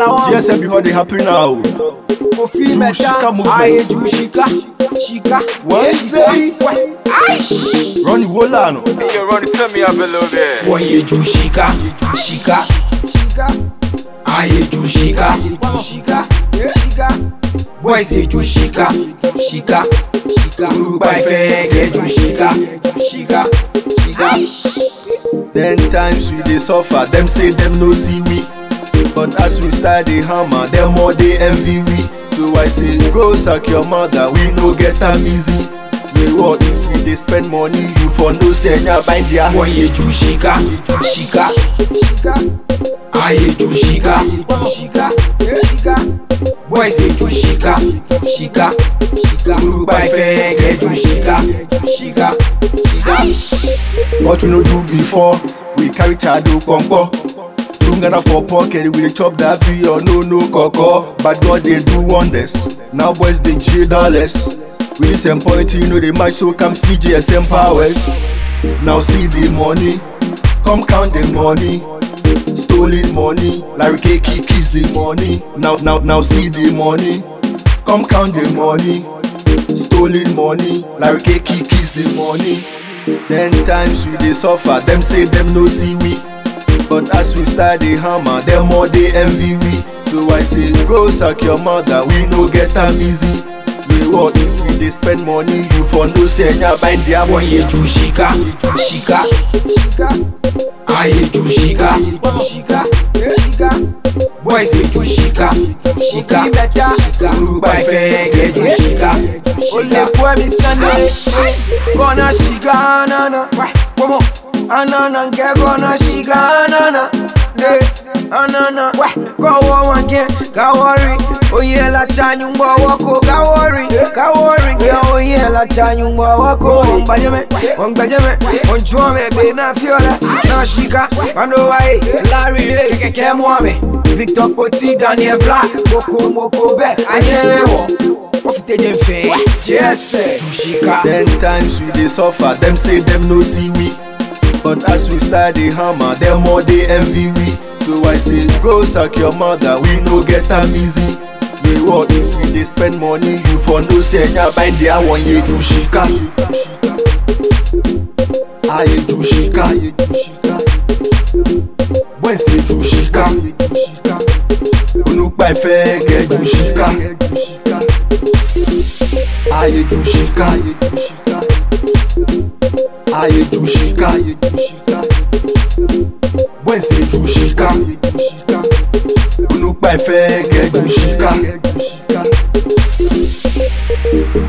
Yes, every how they happen now. Kofi Meta, I do Shika. What say? Ronnie Wolano. Hey, yo, Ronnie, tell me up a little bit. Boy, you do Shika. I do Shika. Boy, say do Shika. Group by fake, do Shika. 10 times we dey suffer, them say them no see we. But as we start the hammer, them more they envy we. So I say, go suck your mother, we no get time easy. Me what if we dey spend money, you for no say ya bind ya. Boy, you do Shika. I do Shika. Boy, say do Shika. Group by fake, do Shika. What we no do before, we carry chado pongpo. Ghana for pocket, we dey chop that free or no cocoa. But God they do wonders. Now boys they $J. With this point, you know they match, so come see GSM powers. Now see the money, come count the money. Stolen money, Larry K kiss the money. Now see the money, come count the money. Stolen money, Larry K kiss the money. 10 times we dey suffer, them say them no see we. But as we start the hammer, them more they envy we. So I say, go suck your mother, we no get time easy. We what if we dey spend money, you for no say ya bind their boy, you do Shika. I do Shika. Boy, say do Shika. Group by fake, do Shika. Ole boy mi Sunday, gonna Shika nana. Come on. Anana get gonna Shika nana. Anana, go on again, go worry. Oh yeah, la chanyu wako, go worry, oh yeah, la chanyu wako. On Jome, be na fiola, na Shika, Pando Wai, Larry, Keke Mwame, Victor Poti, Daniel Black, Moko Be, Ayewo. Yes, Shika. 10 times we dey suffer, them say them no see we. But as we start the hammer, them more they envy we. So I say, go suck your mother, we no get time easy. Me what if we dey spend money, you for no say ya bind their one ye do Shika. I do Shika. Boy say do Shika. Look by fair, get do Shika. I do Shika. I do Shika. Boy say do Shika. Look by fair, get do Shika.